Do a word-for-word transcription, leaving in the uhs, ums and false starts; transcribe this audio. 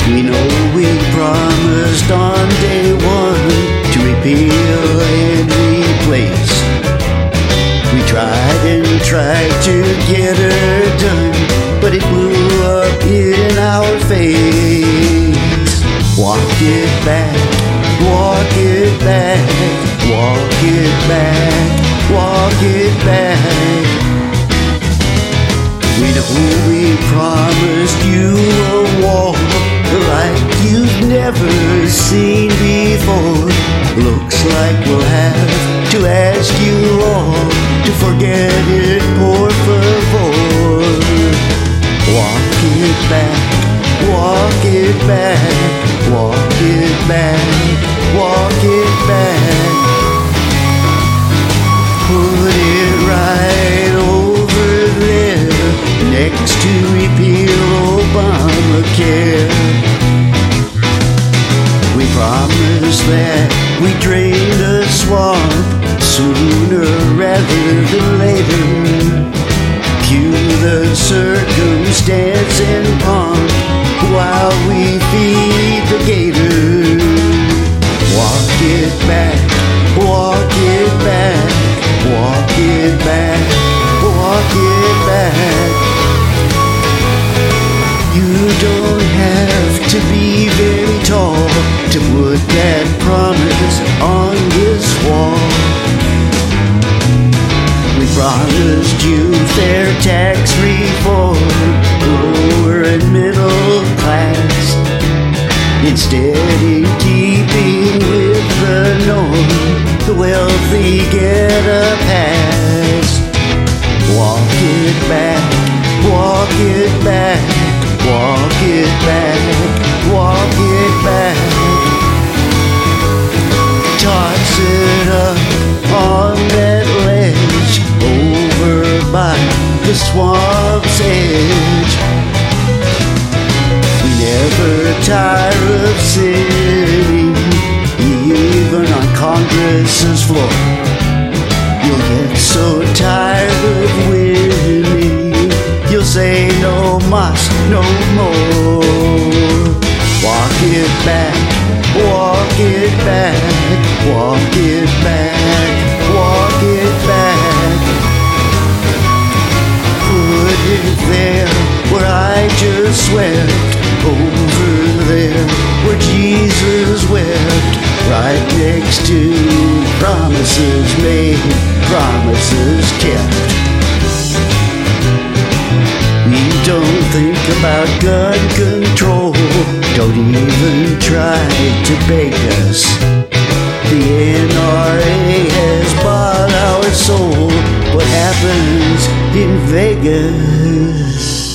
We know we promised on day one to repeal and replace. We tried and tried to get her done, but it blew up in our face. Walk it back, walk it back, walk it back, walk it back. We know we promised you a wall like you've never seen before. Looks like we'll have to ask you all to forget it, por favor. Walk it back, walk it back, walk it back, walk it back. Put it right over there next to repeal Obamacare. We promised that we drain the swamp sooner rather than later. Cue the circumstance and pomp while we feed the gator. Walk it back, walk it back, walk it back, walk it back. You don't have to be very tall to put that promise on this wall. We promised you fair tax reform, lower and middle class. Instead, in keeping with the norm, the wealthy get a pass. Walk it back, walk it back, walk it back, walk it back. Toss it up on that ledge over by the swamp's edge. We never tire of sitting, even on Congress's floor. You'll get so tired of winning, you'll say no mas, no more. Walk it back, walk it back, walk it back, walk it back. Put it there where I just wept, over there where Jesus wept, right next to promises made, promises kept. We don't think about gun control, don't even try to beg us. The N R A has bought our soul. What happens in Vegas?